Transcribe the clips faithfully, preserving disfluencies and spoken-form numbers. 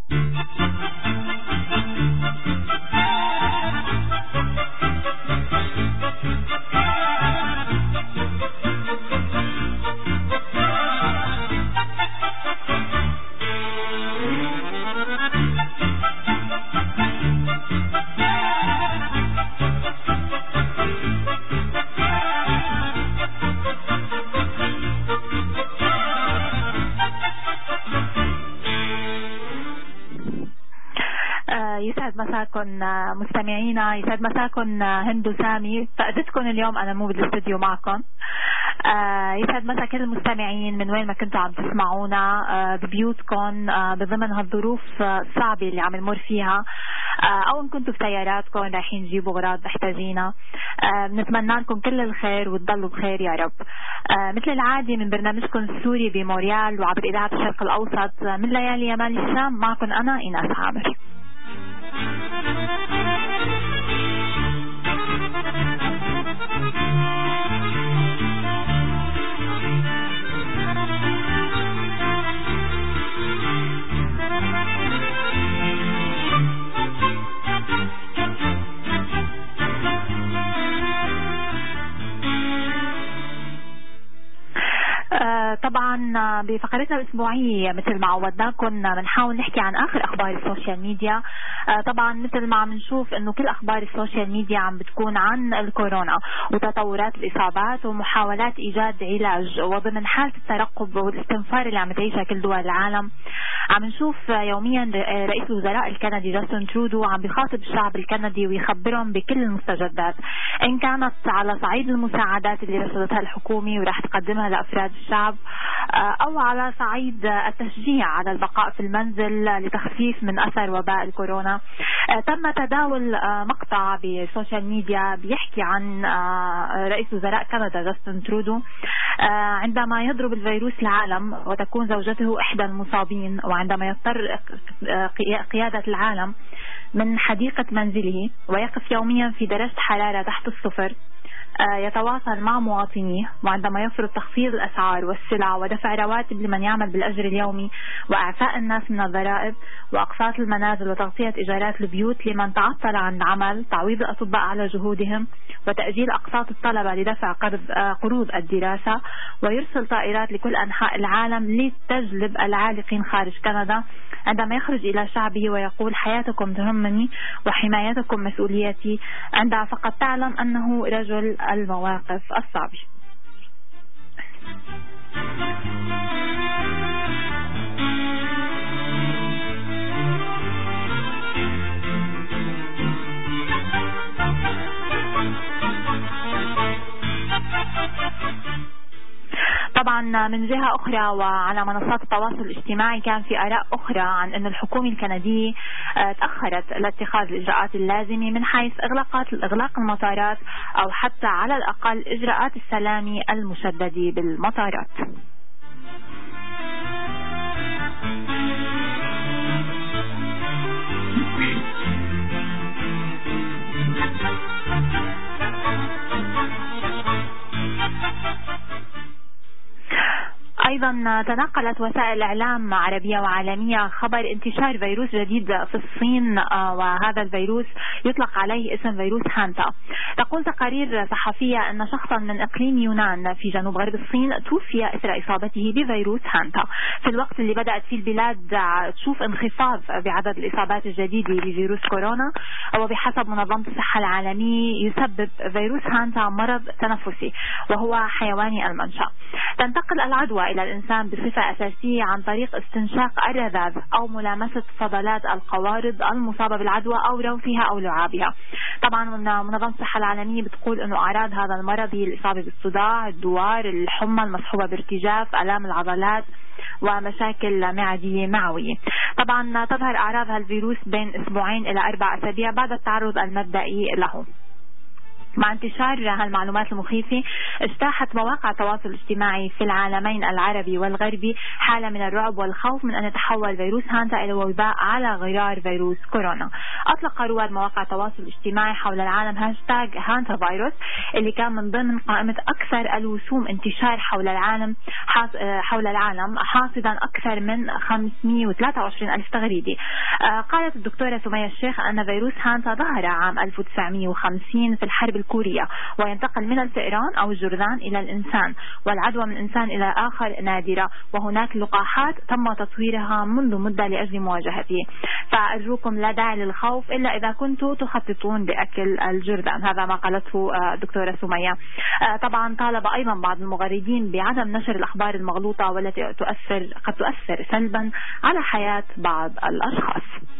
يسعد مساكن مستمعينا، يسعد مساكن هند وسامي. فقدتكم اليوم أنا مو بالاستوديو معكم. يسعد مسا كل المستمعين من وين ما كنتوا عم تسمعونا ببيوتكم بضمن هالظروف الصعبة اللي عم نمر فيها، أو إن كنتوا في سياراتكم رايحين تجيبوا أغراض محتاجينها. بنتمنى لكم كل الخير وتضلوا بخير يا رب. مثل العادة من برنامجكم السوري بموريال وعبر إذاعة الشرق الأوسط من ليالي يمال الشام، معكم أنا إيناس عامر. طبعا بفقرتنا الأسبوعية مثل ما عودناكم بنحاول نحكي عن آخر أخبار السوشيال ميديا. طبعا مثل ما عم نشوف إنه كل أخبار السوشيال ميديا عم بتكون عن الكورونا وتطورات الإصابات ومحاولات إيجاد علاج، وضمن حالة الترقب والاستنفار اللي عم تعيشها كل دول العالم. عم نشوف يوميا رئيس الوزراء الكندي جاستن ترودو عم بيخاطب الشعب الكندي ويخبرهم بكل المستجدات، إن كانت على صعيد المساعدات اللي رصدتها الحكومة وراح تقدمها لأفراد الشعب، أو على صعيد التشجيع على البقاء في المنزل لتخفيف من أثر وباء الكورونا. تم تداول مقطع بالسوشيال ميديا بيحكي عن رئيس وزراء كندا جاستن ترودو عندما يضرب الفيروس العالم وتكون زوجته إحدى المصابين، وعندما يضطر قيادة العالم من حديقة منزله ويقف يوميا في درجة حرارة تحت الصفر، يتواصل مع مواطنيه، وعندما يفرض تخفيض الأسعار والسلع ودفع رواتب لمن يعمل بالأجر اليومي وإعفاء الناس من الضرائب وأقساط المنازل وتغطية إيجارات البيوت لمن تعطل عن العمل، تعويض الأطباء على جهودهم وتأجيل أقساط الطلبة لدفع قروض الدراسة، ويرسل طائرات لكل أنحاء العالم لتجلب العالقين خارج كندا، عندما يخرج إلى شعبه ويقول حياتكم تهمني وحمايتكم مسؤوليتي، عندها فقط تعلم أنه رجل المواقف الصعبة. طبعا من جهة أخرى وعلى منصات التواصل الاجتماعي كان في آراء أخرى عن أن الحكومة الكندية تأخرت لاتخاذ الإجراءات اللازمة من حيث إغلاقات إغلاق المطارات أو حتى على الأقل إجراءات السلامة المشددة بالمطارات. أيضا تناقلت وسائل إعلام عربية وعالمية خبر انتشار فيروس جديد في الصين، وهذا الفيروس يطلق عليه اسم فيروس هانتا. تقول تقارير صحفية أن شخصا من إقليم يونان في جنوب غرب الصين توفي إثر إصابته بفيروس هانتا في الوقت اللي بدأت فيه البلاد تشوف انخفاض بعدد الإصابات الجديدة بفيروس كورونا. وبحسب منظمة الصحة العالمية يسبب فيروس هانتا مرض تنفسي وهو حيواني المنشأ. تنتقل العدوى إلى الإنسان بصفة أساسية عن طريق استنشاق الرذاذ أو ملامسة فضلات القوارض المصابة بالعدوى أو روثها أو لعابها. طبعا منظمة الصحة العالمية بتقول أنه أعراض هذا المرض هي الإصابة بالصداع، الدوار، الحمى المصحوبة بارتجاف، آلام العضلات ومشاكل معدية معوية. طبعا تظهر أعراض هالفيروس بين أسبوعين إلى أربع أسابيع بعد التعرض المبدئي له. مع انتشار هالمعلومات المخيفة اجتاحت مواقع التواصل الاجتماعي في العالمين العربي والغربي حالة من الرعب والخوف من أن يتحول فيروس هانتا إلى وباء على غرار فيروس كورونا. أطلق رواد مواقع التواصل الاجتماعي حول العالم هاشتاج هانتا فيروس اللي كان من ضمن قائمة أكثر الوسوم انتشار حول العالم حول العالم حاصدا أكثر من خمسمئة وثلاثة وعشرين ألف تغريدة. قالت الدكتورة سمية الشيخ أن فيروس هانتا ظهر عام ألف وتسعمئة وخمسين في الحرب الكورية وينتقل من الفئران أو الجرذان إلى الإنسان، والعدوى من إنسان إلى آخر نادرة، وهناك لقاحات تم تطويرها منذ مدة لأجل مواجهته، فأرجوكم لا داعي للخوف إلا إذا كنتم تخططون بأكل الجرذان. هذا ما قالته الدكتورة سمية. طبعا طالب أيضا بعض المغردين بعدم نشر الأخبار المغلوطة والتي تؤثر قد تؤثر سلبا على حياة بعض الأشخاص.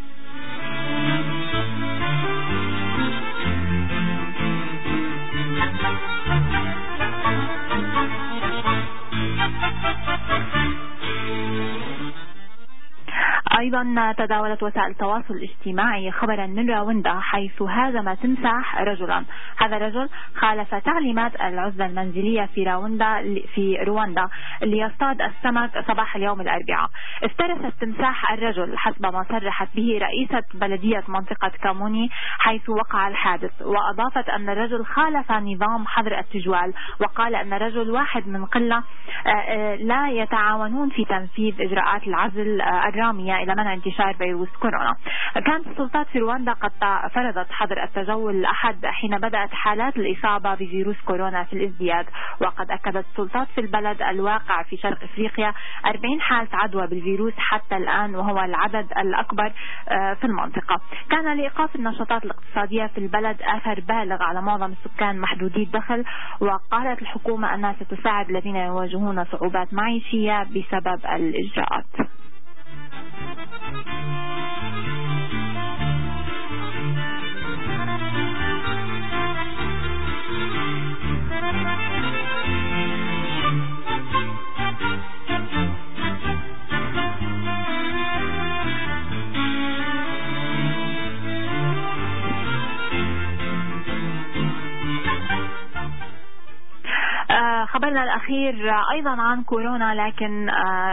أيضا تداولت وسائل التواصل الاجتماعي خبرا من راوندا حيث هاجم تمساح رجلا. هذا الرجل خالف تعليمات العزلة المنزلية في راوندا في رواندا ليصطاد السمك صباح اليوم الأربعاء. افترس التمساح الرجل حسب ما صرحت به رئيسة بلدية منطقة كاموني حيث وقع الحادث، وأضافت أن الرجل خالف نظام حظر التجوال، وقال أن الرجل واحد من قلة لا يتعاونون في تنفيذ إجراءات العزل الرامية إلى منع انتشار فيروس كورونا. كانت السلطات في رواندا قد فرضت حظر التجول الأحد حين بدأت حالات الإصابة بفيروس كورونا في الازدياد، وقد أكدت السلطات في البلد الواقع في شرق إفريقيا أربعين حالة عدوى بالفيروس حتى الآن، وهو العدد الأكبر في المنطقة. كان لإيقاف النشاطات الاقتصادية في البلد أثر بالغ على معظم السكان محدودي الدخل، وقالت الحكومة أنها ستساعد الذين يواجهون صعوبات معيشية بسبب الإجراءات. خبرنا الأخير أيضا عن كورونا، لكن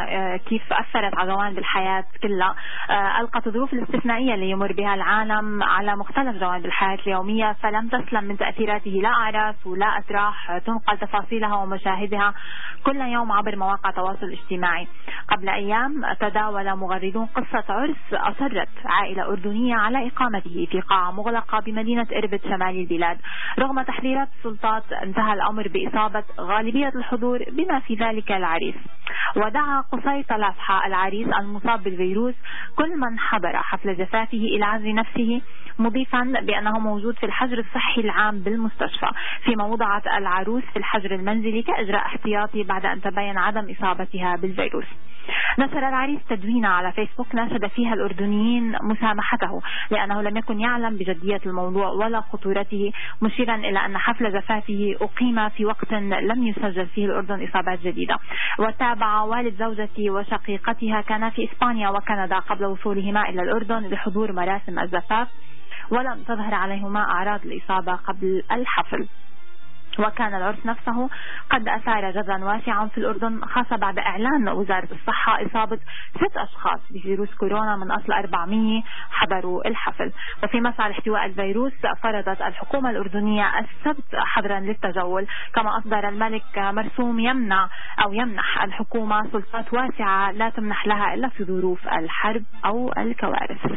كيف أثرت على جوانب الحياة كلها. ألقت الظروف الاستثنائية اللي يمر بها العالم على مختلف جوانب الحياة اليومية، فلم تسلم من تأثيراته لا أعراس ولا أتراح تنقل تفاصيلها ومشاهدها كل يوم عبر مواقع التواصل الاجتماعي. قبل أيام تداول مغردون قصة عرس أصرت عائلة أردنية على إقامته في قاعة مغلقة بمدينة إربد شمال البلاد. رغم تحذيرات السلطات انتهى الأمر بإصابة غالبية الحضور بما في ذلك العريس. ودعا قصي طلافحة العريس المصاب بالفيروس كل من حضر حفل زفافه إلى عزل نفسه، مضيفا بأنه موجود في الحجر الصحي العام بالمستشفى، فيما وضعت العروس في الحجر المنزلي كإجراء احتياطي بعد أن تبين عدم إصابتها بالفيروس. نشر العريس تدوينة على فيسبوك ناشد فيها الأردنيين مسامحته لأنه لم يكن يعلم بجدية الموضوع ولا خطورته، مشيرا إلى أن حفل زفافه أقيم في وقت لم يسجل فيه الأردن إصابات جديدة. وتابع والد زوجتي وشقيقتها كان في إسبانيا وكندا قبل وصولهما إلى الأردن لحضور مراسم الزفاف، ولم تظهر عليهما أعراض الإصابة قبل الحفل. وكان العرس نفسه قد أثار جدلا واسعا في الأردن، خاصة بعد إعلان وزارة الصحة إصابة ست أشخاص بفيروس كورونا من أصل أربعمئة حضروا الحفل. وفي مسعى لاحتواء الفيروس فرضت الحكومة الأردنية السبت حظرا للتجول، كما أصدر الملك مرسوم يمنع أو يمنح الحكومة سلطات واسعة لا تمنح لها إلا في ظروف الحرب أو الكوارث.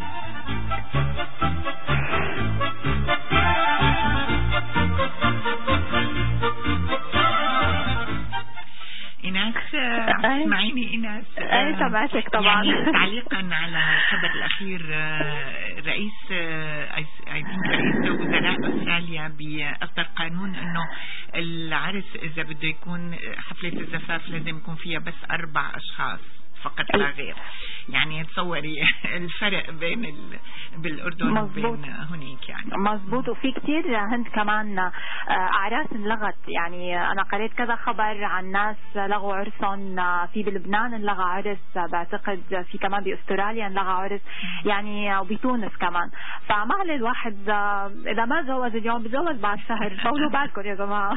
إيناس اسمعيني إيناس، أي سمعتك طبعا. يعني تعليقا على الخبر الأخير، رئيس رئيس وزراء أستراليا بأصدر قانون إنه العرس إذا بده يكون حفلة الزفاف لازم يكون فيها بس أربع أشخاص، فقط لا غير. يعني تصوري الفرق بين ال... بالأردن وبين هناك يعني. مزبوط. وفي كتير هند كمان أعراس انلغت، يعني أنا قريت كذا خبر عن ناس لغوا عرسهم، في بلبنان انلغى عرس، بعتقد في كمان بأستراليا انلغى عرس، يعني وبتونس كمان. فما عليه الواحد إذا ما تجوز اليوم بتجوز بعد شهر، طولوا بالكم يا جماعة.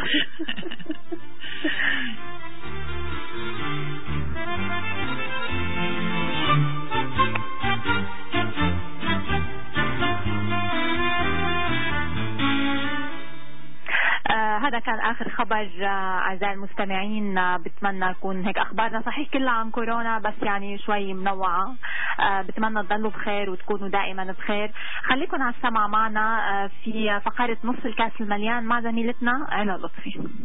آه هذا كان آخر خبر. آه أعزائي المستمعين، آه بتمنى يكون هيك أخبارنا صحيح كلها عن كورونا، بس يعني شوي منوعة. آه بتمنى تضلوا بخير وتكونوا دائما بخير. خليكن على السمع معنا آه في فقرة نص الكاس المليان مع زميلتنا علا لطفي.